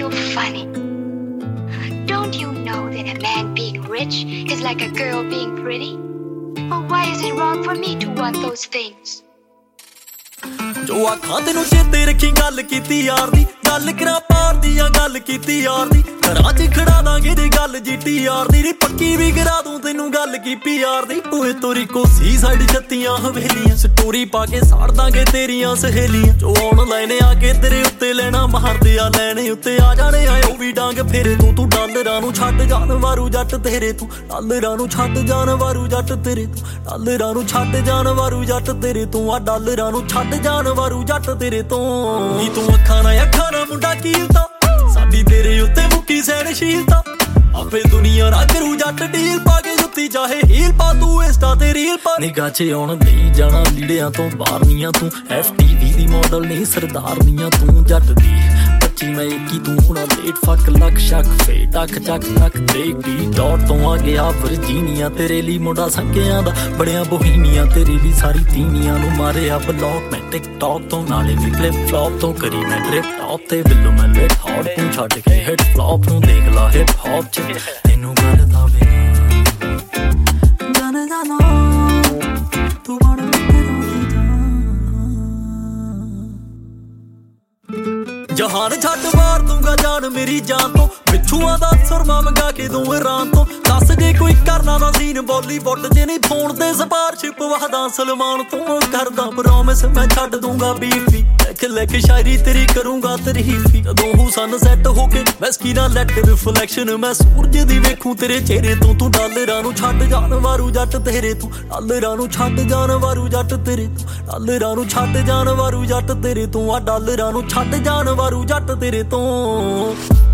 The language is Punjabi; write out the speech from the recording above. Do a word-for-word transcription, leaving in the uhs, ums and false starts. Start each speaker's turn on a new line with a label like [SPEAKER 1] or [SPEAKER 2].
[SPEAKER 1] so funny. Don't you know that a man being rich is like a girl being pretty? Or why is it wrong for me to want those things?
[SPEAKER 2] ਜੋ ਆਖਾਂ ਤੈਨੂੰ ਚੇਤੇ ਰੱਖੀ ਗੱਲ ਕੀਤੀ ਯਾਰ ਦੀ ਗੱਲ ਕਰਾਂ ਪਾਰ ਦੀਆਂ ਗੱਲ ਕੀਤੀ ਯਾਰ ਦੀ ਘਰਾਂ 'ਚ ਖੜਾ ਦਾਂਗੇ ਜੇ ਗੱਲ ਜੀਟੀ ਯਾਰ ਦੀ ਨੀ ਪੱਕੀ ਵੀ ਕਰਾ ਦੂੰ ਤੈਨੂੰ ਗੱਲ ਕੀਤੀ ਯਾਰ ਦੀ ਪੂਏ ਤੋਰੀ ਕੋਸੀ ਸਾਡੀ ਛੱਤੀਆਂ ਹਵੇਲੀਆਂ ਸਟੋਰੀ ਪਾ ਕੇ ਸਾੜ ਦਾਂਗੇ ਤੇਰੀਆਂ ਸਹੇਲੀਆਂ ਜੋ ਆਨਲਾਈਨ ਆ ਕੇ ਤੇਰੇ ਉੱਤੇ ਲੈਣਾ ਮਾਰਦੇ ਆ ਲੈਣੇ ਉੱਤੇ ਆ ਜਾਣੇ ਆ ਉਹ ਵੀ ਡਾਂਗ ਫੇਰੇ ਤੂੰ ਤੂੰ ਡਾਲਰਾਂ ਨੂੰ ਛੱਡ ਜਾਨ ਵਾਰੂ ਜੱਟ ਤੇਰੇ ਤੂੰ ਡਾਲਰਾਂ ਨੂੰ ਛੱਡ ਜਾਨ ਵਾਰੂ ਜੱਟ ਤੇਰੇ ਤੂੰ ਡਾਲਰਾਂ ਨੂੰ ਛੱਡ ਜਾਨ ਵਾਰੂ ਜੱਟ ਤੇਰੇ ਤੂੰ ਆ ਡਾਲਰਾਂ ਨੂੰ ਛੱਡ ਜਾਨ ਵਾਰੂ ਜੱਟ ਤੇਰੇ ਤੋਂ ਨੀ ਤੂੰ ਅੱਖਾਂ ਨਾ ਅੱਖਾਂ ਨਾ ਮੁੰਡਾ ਕੀਲਤਾ ਸਾਡੀ ਤੇਰੇ ਉੱਤੇ ਮੁੱਕੀ ਸਹਿਣਸ਼ੀਲਤਾ ਆਪੇ ਦੁਨੀਆ ਨਾ ਕਰੂ ਜੱਟ ਡੀਲ ਪਾ ਕੇ ਜੁੱਤੀ ਚਾਹੇ ਹੀਲ ਪਾ ਤੂੰ ਇੰਸਟਾ ਤੇ ਰੀਲ ਪਾ ਨਿਗਾਹ 'ਚ ਆਉਣ ਨਹੀਂ ਜਾਣਾ ਲੀੜਿਆਂ ਤੋਂ ਬਾਹਰ ਨੀਆਂ ਤੂੰ ਐਫ ਟੀ ਵੀ ਦੀ ਮਾਡਲ ਨਹੀਂ ਸਰਦਾਰ ਨੀਆਂ ਤੂੰ ਜੱਟ ਦੀ ਪੱਚੀ ਮੈਂ ਇੱਕੀ ਤੂੰ ਹੁਣਾ ਲੇਟ ਫੱਕ ਲੱਕ ਸ਼ੱਕ ਫੇ ਟੱਕ ਚੱਕ ਨੱਕ ਦੇਖ ਡੀ ਡੌਟ ਤੋਂ ਆ ਗਿਆ ਵਰਜੀਨੀਆ ਤੇਰੇ ਲਈ ਮੁੰਡਾ ਸੰਕਿਆਂ ਦਾ ਬੜਿਆ ਬੋਹੀਨੀਆਂ ਤੇਰੇ ਲਈ ਸਾਰੀ ਤੀਨੀਆਂ ਨੂੰ ਮਾਰਿਆ ਬਲੌਕ ਮੈਂ ਟਿਕਟੌਕ ਤੋਂ ਨਾਲੇ ਵੀ ਫਲਿਪ ਫਲੌਪ ਤੋਂ ਕਰੀ ਮੈਂ ਟ੍ਰਿਪ ਟੌਪ ਤੇ ਬਿੱਲੋ ਮੈਂ ਲੇਟ ਹੌਟ ਤੂੰ ਛੱਡ ਕੇ ਹਿੱਟ ਫਲੌਪ ਨੂੰ ਦੇਖ ਲਾ ਹਿਪ ਹੌਪ 'ਚ ਤੈਨੂੰ ਕਰਦਾ ਵੇ ਜਾਣੇ ਜਾਣਾ ਤੂੰ ਬਣ ਜਹਾਨ ਛੱਡ ਮਾਰ ਦੂੰਗਾ ਜਾਨ ਮੇਰੀ ਜਾਨ ਤੋਂ ਪਿੱਛੂਆਂ ਦਾ ਸੁਰਮਾ ਮੰਗਾ ਕੇ ਦੂੰ ਇਰਾਨ ਤੋਂ ਦੱਸ ਜੇ ਕੋਈ ਕਰਨਾ ਨਾ ਸੀਨ ਬਾਲੀਵੁੱਡ ਜੇ ਨਹੀਂ ਫੋਨ ਤੇ ਸਪਾਰਸ਼ਿਪ ਵਾਹਦਾ ਸਲਮਾਨ ਤੋਂ ਕਰਦਾ ਪ੍ਰੋਮਿਸ ਮੈਂ ਛੱਡ ਦੂੰਗਾ ਬੀਫੀ ਲਿਖ ਲਿਖ ਸ਼ਾਇਰੀ ਤੇਰੀ ਕਰੂੰਗਾ ਤਰੀਫੀ ਜਦੋਂ ਹੂ ਸਨ ਸੈੱਟ ਹੋ ਕੇ ਮੈਸਕੀ ਨਾਲ ਲੈਟ ਰਿਫਲੈਕਸ਼ਨ ਮੈਂ ਸੂਰਜ ਦੀ ਵੇਖੂੰ ਤੇਰੇ ਚਿਹਰੇ ਤੋਂ ਤੂੰ ਡਾਲਰਾਂ ਨੂੰ ਛੱਡ ਜਾਨ ਵਾਰੂ ਜੱਟ ਤੇਰੇ ਤੂੰ ਡਾਲਰਾਂ ਨੂੰ ਛੱਡ ਜਾਨ ਵਾਰੂ ਜੱਟ ਤੇਰੇ ਤੂੰ ਡਾਲਰਾਂ ਨੂੰ ਛੱਡ ਜਾਨ ਵਾਰੂ ਜੱਟ ਤੇਰੇ ਤੂੰ ਆ ਡਾਲਰਾਂ ਨੂੰ ਛੱਡ ਜਾਨ ਵਾਰੂ ਜੱਟ ਤੇਰੇ ਤੋਂ